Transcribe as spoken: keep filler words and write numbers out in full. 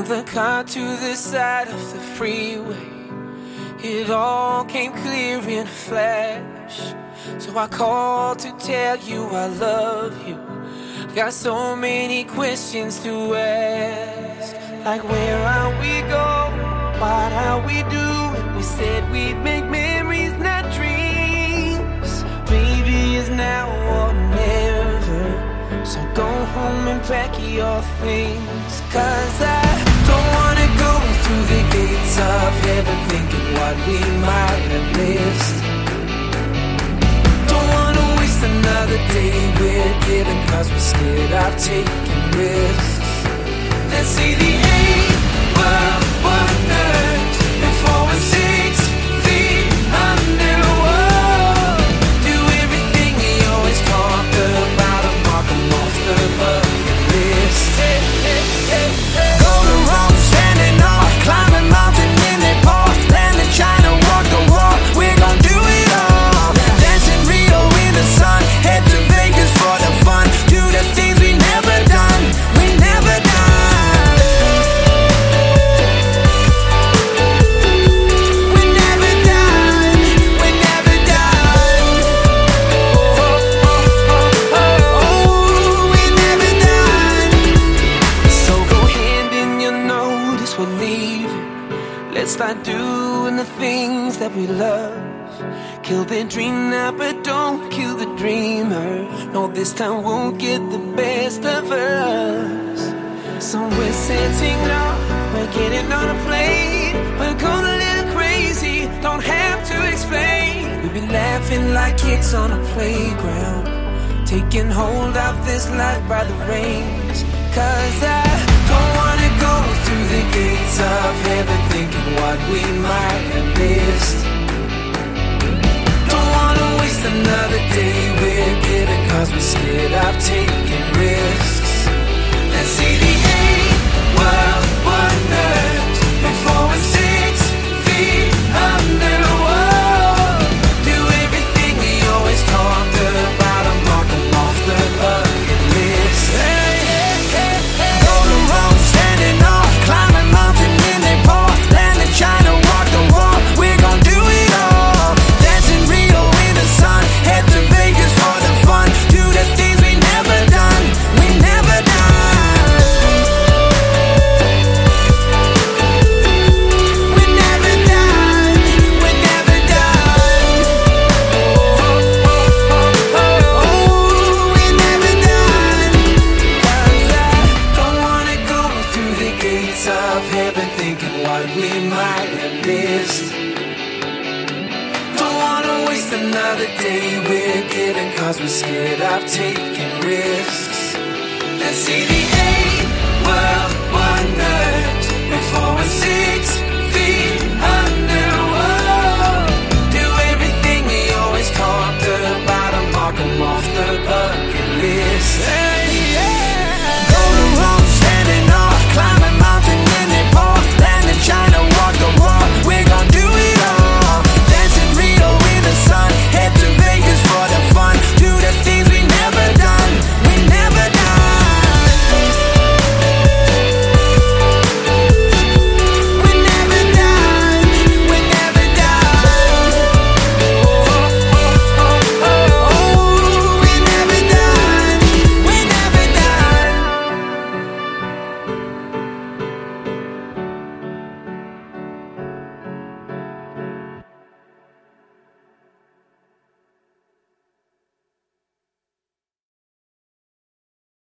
the car to the side of the freeway. It all came clear in a flash. So I called to tell you I love you. Got so many questions to ask. Like where are we going? What are we doing? We said we'd make memories, not dreams. Baby, it's now or never. So go home and pack your things. Cause I don't wanna go through the gates of heaven thinking what we might have missed. Don't wanna waste another day we're giving cause we're scared of taking risks. Let's see the eight world wonders before we're six feet under. Whoa. Do everything we always talk about and mark them off the bucket list. Hey, hey, hey, hey. Go to Rome, standing off, climbing mountain in Nepal, land in China, walk the walk, we're gon' do it all. Dance in Rio in the sun, head to Vegas for the fun, do the things we never done, we never done. Start doing the things that we love. Kill the dream now, but don't kill the dreamer. No, this time won't get the best of us. So we're setting off, we're getting on a plane. We're going a little crazy, don't have to explain. We'll be laughing like kids on a playground, taking hold of this life by the reins. Cause I don't wanna go through the gates of heaven thinking what we might have missed. Don't wanna waste another day we're giving cause we're scared of taking risks. Let's see the eight world wonders before we're six feet under. Whoa. Do everything we always talked about and mark them off the bucket list. Hey. Climbing mountain in Nepal, land in China, walk the walk, we're gon' do it all. Dance in Rio in the sun, head to Vegas for the fun, do the things we never done, we never done. We never done, we never done. Oh, oh, oh, oh, oh, we never done. Cause I don't wanna go through the gates of heaven thinking what we might have missed. Don't wanna waste another day we're giving cause we're scared of taking risks. Let's see the eight world wonders before we're six feet